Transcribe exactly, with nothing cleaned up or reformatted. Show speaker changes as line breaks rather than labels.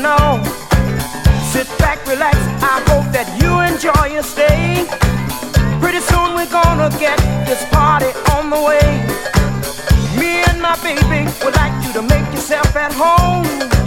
know. Sit back, relax, I hope that you enjoy your stay. Pretty soon we're gonna get this party on the way. Me and my baby would like you to make yourself at home.